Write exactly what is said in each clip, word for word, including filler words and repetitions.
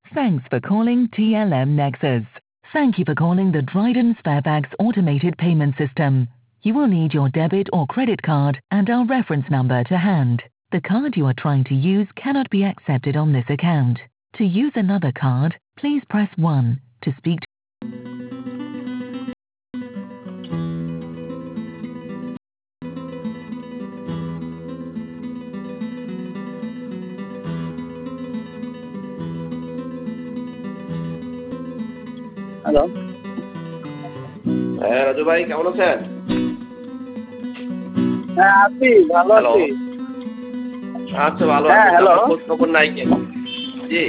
Thanks for calling T L M Nexus. Thank you for calling the Dryden Sparebags automated payment system. You will need your debit or credit card and our reference number to hand. The card you are trying to use cannot be accepted on this account. To use another card, please press one. To speak to hello. হ্যাঁ রাজু ভাই, কেমন আছেন? হ্যাঁ আছি, ভালো hello. আছি। আচ্ছা, ভালো হ্যাঁ, আছি। হ্যালো। আপনার খোঁজ খবর নাই কেন? জি।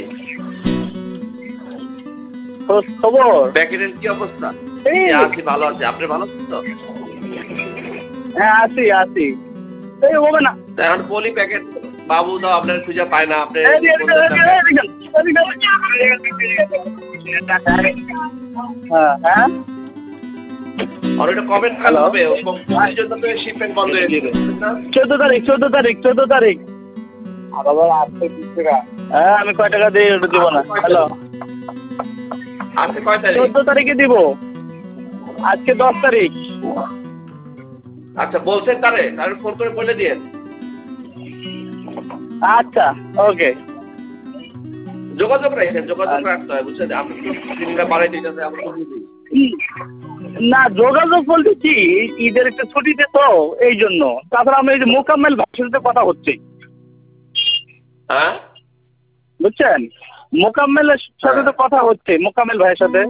খোঁজ খবর? প্যাকেটের কি অবস্থা? এই জি, আছি, ভালো আছি। আপনি ভালো আছেন তো? হ্যাঁ আছি আছি। এই হবে না। তা এখন পলি প্যাকেট বাবু তো আপনার খুঁজে পায় না। আপনি এই যে, ফোন এই দেন যে, না। এই যে, এই যে। হ্যাঁ হ্যাঁ। আর ওটা কবে টাকা হ্যালো। হবে? পুলিশ জন্য তো শিপমেন্ট বন্ধ হয়ে দিবে, না? চোদ্দ তারিখ চোদ্দ তারিখ চোদ্দ তারিখ। হ্যাঁ আমি কয় টাকা দিয়ে ওটা দিব না। হ্যালো। আজকে কয় তারিখ? চোদ্দ তারিখে দিব। আজকে দশ তারিখ। আচ্ছা, বলছেন তারে তারে ফোন করে বলে দিয়েন। আচ্ছা ওকে। যোগাযোগ রাখেন, যোগাযোগ রাখতে হয়, বুঝছেন? আপনি তো দিনটা বাড়াই দিতেছে, আমরা তো বুঝি। না যোগাযোগ বলতে কি, ঈদের একটা ছুটিতে তো এই জন্য। তাছাড়া আমি এই যে মোকাম্মেল ভাইয়ের সাথে কথা হচ্ছে, হ্যাঁ বুঝছেন? মোকাম্মেলের সাথে তো কথা হচ্ছে, মোকাম্মেল ভাইয়ের সাথে।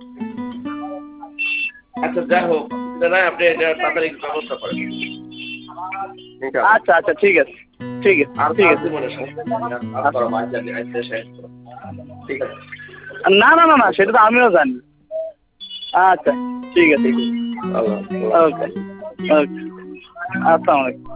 আচ্ছা, যাই হোক, সেটা নয়, আপনি এটা তাড়াতাড়ি ব্যবস্থা করেন। ঠিক আছে। আচ্ছা আচ্ছা ঠিক আছে ঠিক আছে আর ঠিক কাজ আছে। জীবনে আর করো ভাই, যাতে আইতে শেষ করো। ঠিক আছে। না না না না সেটা তো আমিও জানি। আচ্ছা ঠিক আছে ঠিক আছে। আল্লাহ। ওকে ওকে আসসালামু আলাইকুম।